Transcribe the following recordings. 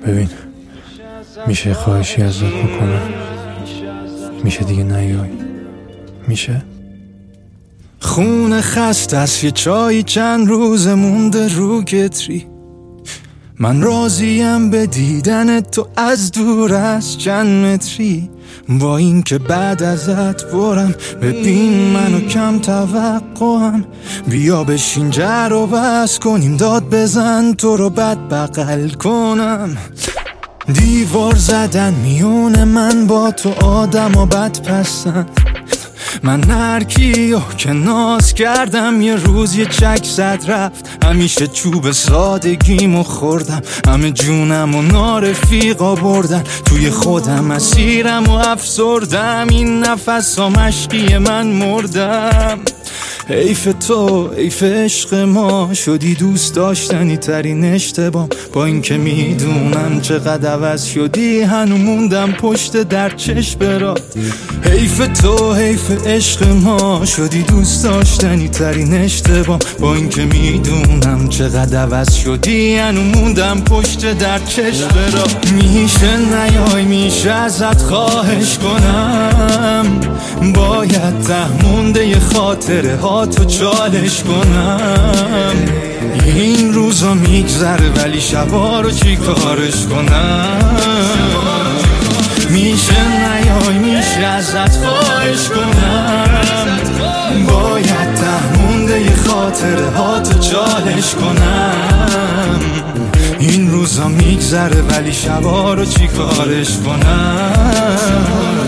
ببین، میشه خواهشی ازت بکنم؟ میشه دیگه نیای؟ میشه؟ خونه خسته است، یه چای چند روز مونده رو کتری. من راضیم به دیدن تو از دور از چند متری. با این که بعد ازت برم، ببین منو کم توقعم. بیا بشین جر و بس کنیم، داد بزن تو رو بد بغل کنم. دیوار زدن میونه من با تو، آدم و بد پسند. من هرکیو که ناز کردم یه روز یه چک زد رفت. همیشه چوب سادگیمو خوردم، همه جونم و نارفیقا بردن. توی خودم اسیرم و افسردم، این نفس ها مشقی من مردم. حیف تو، حیف عشق ما، شدی دوست داشتنی ترین اشتباه. با اینکه میدونم چقدر عوض شدی، هنو موندم پشت در چشم برات. حیف تو، حیف عشق ما، شدی دوست داشتنی ترین اشتباه. با اینکه میدونم چقدر عوض شدی، هنو موندم پشت در چشم برات. میشه نیای، میشه ازت خواهش کنم، باید ته مونده خاطره ها تو چالش کنم. این روزا میگذره ولی شبا رو چی کارش کنم. میشه نیای، میشه ازت خواهش کنم، باید ته مونده خاطره ها تو چالش کنم. این روزا میگذره ولی شبا رو چی کارش کنم.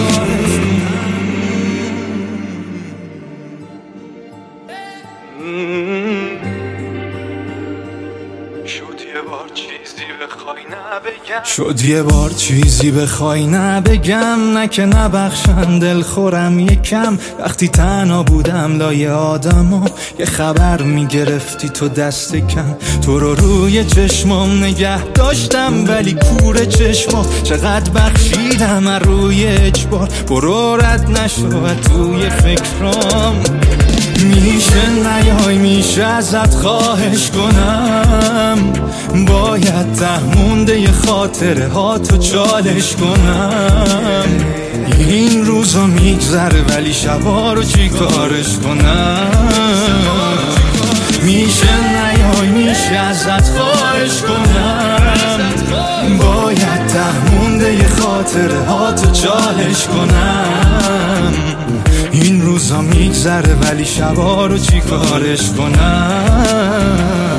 شد یه بار چیزی بخوای نبگم، نه که نبخشن دلخورم یکم. وقتی تنها بودم لای آدما، یه خبر میگرفتی تو دست کم. تو رو روی چشمام نگه داشتم ولی کور چشما. چقدر بخشیدم از روی اجبار، برو رد نشو توی فکرام. میشه نیای، میشه ازت خواهش کنم، باید ته مونده خاطره ها تو چالش کنم. این روزا میگذره ولی شبا رو چی کارش کنم. میشه نیای، میشه ازت خواهش کنم، باید ته مونده خاطره ها تو چالش کنم. این روزا میگذره ولی شبا رو چی کارش کنم.